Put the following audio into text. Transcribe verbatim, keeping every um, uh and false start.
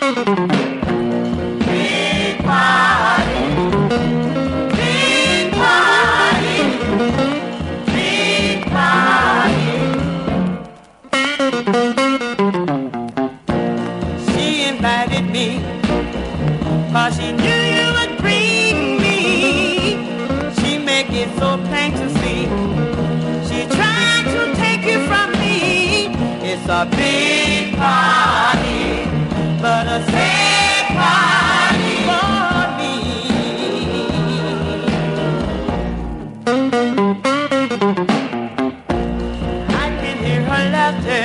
Big party, big party, big party. She invited me, 'cause she knew you would bring me. She make it so plain